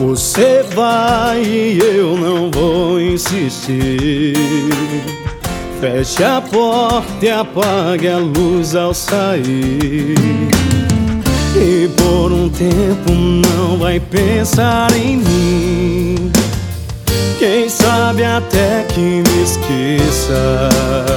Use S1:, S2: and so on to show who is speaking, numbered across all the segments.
S1: Você vai e eu não vou insistir. Feche a porta e apague a luz ao sair. E por um tempo não vai pensar em mim. Quem sabe até que me esqueça.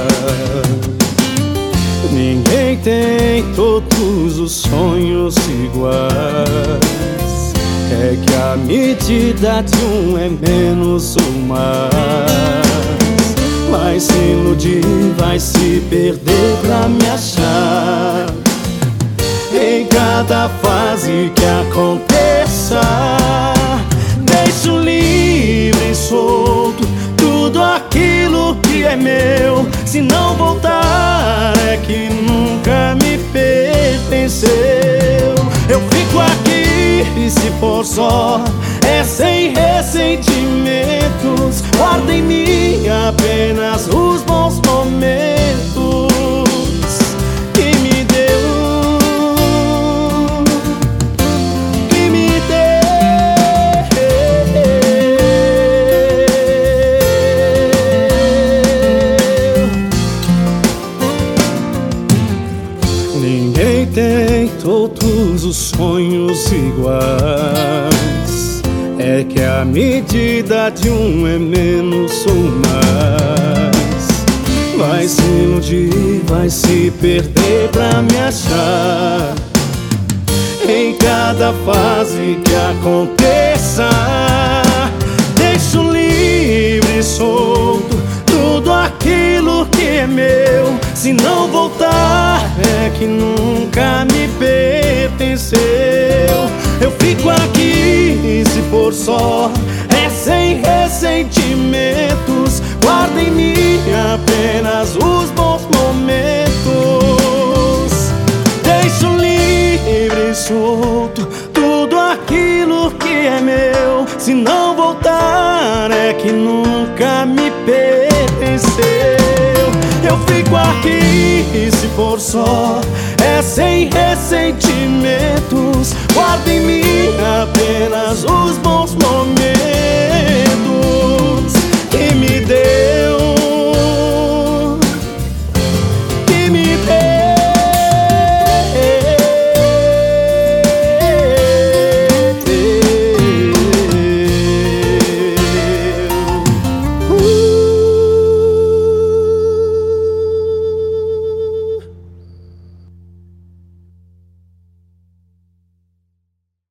S1: Ninguém tem todos os sonhos iguais. É que a medida de um é menos ou mais. Vai se iludir, vai se perder pra me achar. Em cada fase que aconteça, deixo livre e solto tudo aquilo que é meu. Se não voltar é que nunca me pertenceu. Eu fico aqui e se for só é sem ressentimentos. Guardo em mim apenas os bons momentos que me deu, que me deu. Ninguém tem todos os sonhos iguais. É que a medida de um é menos ou mais. Vai se iludir, vai se perder pra me achar. Em cada fase que aconteça, deixo livre e solto tudo aquilo que é meu. Se não voltar é que nunca me pertenceu. Eu fico aqui e se for só é sem ressentimentos. Guardo em mim apenas os bons momentos. Deixo livre e solto tudo aquilo que é meu. Se não voltar é que nunca me pertenceu. Eu fico aqui e se for só é sem ressentimentos. Guardo em mim apenas os bons momentos.